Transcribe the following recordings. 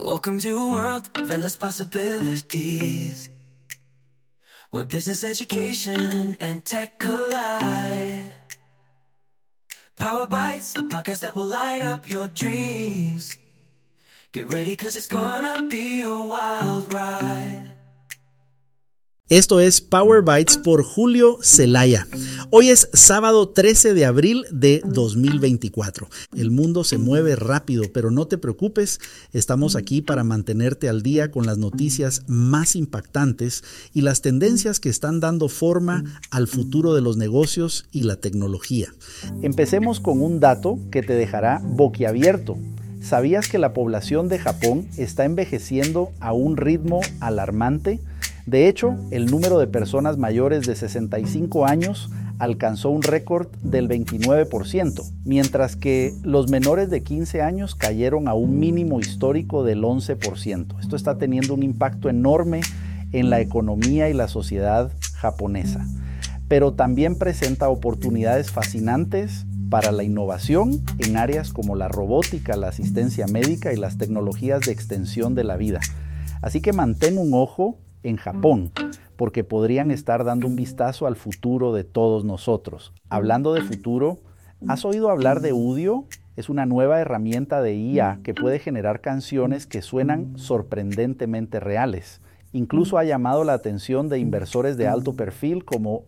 Welcome to a world of endless possibilities, where business, education, and tech collide. Power Bites, the podcast that will light up your dreams. Get ready, 'cause it's gonna be a wild ride. Esto es Power Bites por Julio Zelaya. Hoy es sábado 13 de abril de 2024. El mundo se mueve rápido, pero no te preocupes, estamos aquí para mantenerte al día con las noticias más impactantes y las tendencias que están dando forma al futuro de los negocios y la tecnología. Empecemos con un dato que te dejará boquiabierto. ¿Sabías que la población de Japón está envejeciendo a un ritmo alarmante? De hecho, el número de personas mayores de 65 años alcanzó un récord del 29%, mientras que los menores de 15 años cayeron a un mínimo histórico del 11%. Esto está teniendo un impacto enorme en la economía y la sociedad japonesa, pero también presenta oportunidades fascinantes para la innovación en áreas como la robótica, la asistencia médica y las tecnologías de extensión de la vida. Así que mantén un ojo en Japón, porque podrían estar dando un vistazo al futuro de todos nosotros. Hablando de futuro, ¿has oído hablar de Udio? Es una nueva herramienta de IA que puede generar canciones que suenan sorprendentemente reales. Incluso ha llamado la atención de inversores de alto perfil como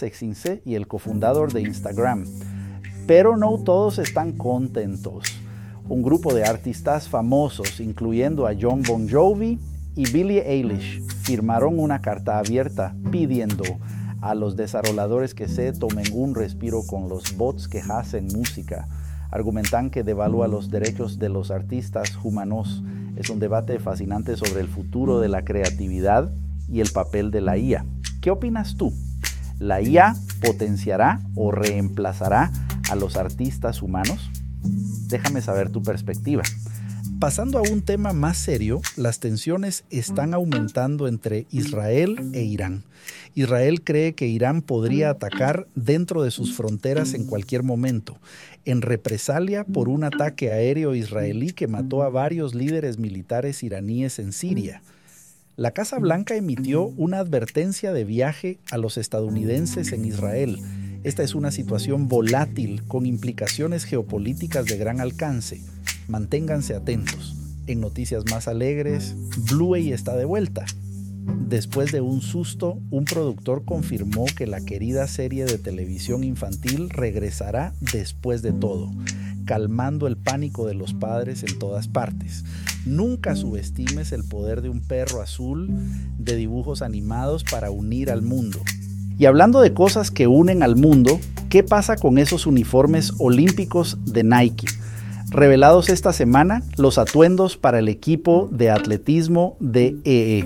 A16 y el cofundador de Instagram. Pero no todos están contentos. Un grupo de artistas famosos, incluyendo a Jon Bon Jovi y Billie Eilish, firmaron una carta abierta pidiendo a los desarrolladores que se tomen un respiro con los bots que hacen música. Argumentan que devalúa los derechos de los artistas humanos. Es un debate fascinante sobre el futuro de la creatividad y el papel de la IA. ¿Qué opinas tú? ¿La IA potenciará o reemplazará a los artistas humanos? Déjame saber tu perspectiva. Pasando a un tema más serio, las tensiones están aumentando entre Israel e Irán. Israel cree que Irán podría atacar dentro de sus fronteras en cualquier momento, en represalia por un ataque aéreo israelí que mató a varios líderes militares iraníes en Siria. La Casa Blanca emitió una advertencia de viaje a los estadounidenses en Israel. Esta es una situación volátil con implicaciones geopolíticas de gran alcance. Manténganse atentos. En noticias más alegres, Bluey está de vuelta. Después de un susto, un productor confirmó que la querida serie de televisión infantil regresará después de todo, calmando el pánico de los padres en todas partes. Nunca subestimes el poder de un perro azul de dibujos animados para unir al mundo. Y hablando de cosas que unen al mundo, ¿qué pasa con esos uniformes olímpicos de Nike? Revelados esta semana los atuendos para el equipo de atletismo de EE.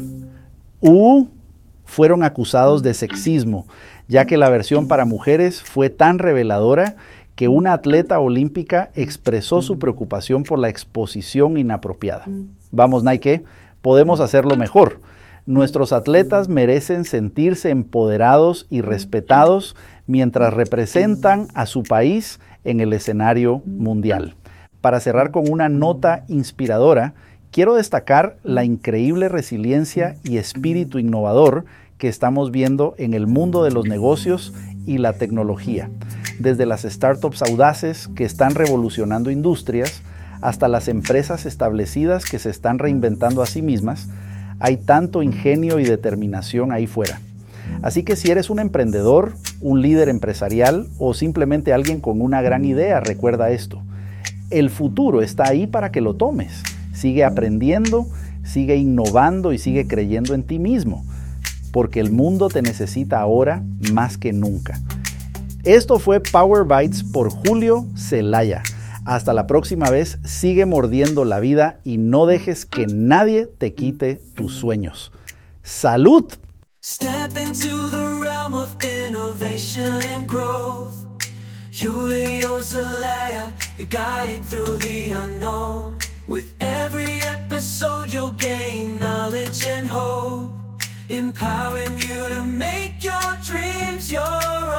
Fueron acusados de sexismo, ya que la versión para mujeres fue tan reveladora que una atleta olímpica expresó su preocupación por la exposición inapropiada. Vamos, Nike, podemos hacerlo mejor. Nuestros atletas merecen sentirse empoderados y respetados mientras representan a su país en el escenario mundial. Para cerrar con una nota inspiradora, quiero destacar la increíble resiliencia y espíritu innovador que estamos viendo en el mundo de los negocios y la tecnología. Desde las startups audaces que están revolucionando industrias hasta las empresas establecidas que se están reinventando a sí mismas, hay tanto ingenio y determinación ahí fuera. Así que si eres un emprendedor, un líder empresarial o simplemente alguien con una gran idea, recuerda esto. El futuro está ahí para que lo tomes. Sigue aprendiendo, sigue innovando y sigue creyendo en ti mismo, porque el mundo te necesita ahora más que nunca. Esto fue Power Bites por Julio Zelaya. Hasta la próxima vez, sigue mordiendo la vida y no dejes que nadie te quite tus sueños. ¡Salud! Step into the realm of innovation and growth. Julio Zelaya, your guide through the unknown. With every episode you'll gain knowledge and hope, empowering you to make your dreams your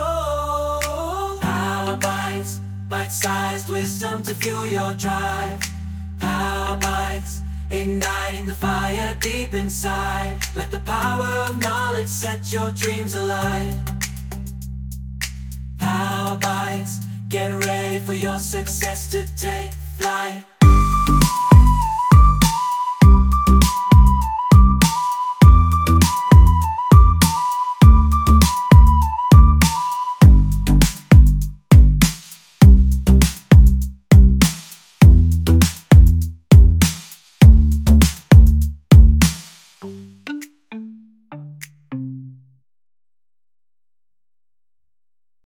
own. Power Bites, bite-sized wisdom to fuel your drive. Power Bites, igniting the fire deep inside. Let the power of knowledge set your dreams alight. Power Bites, get ready for your success to take flight.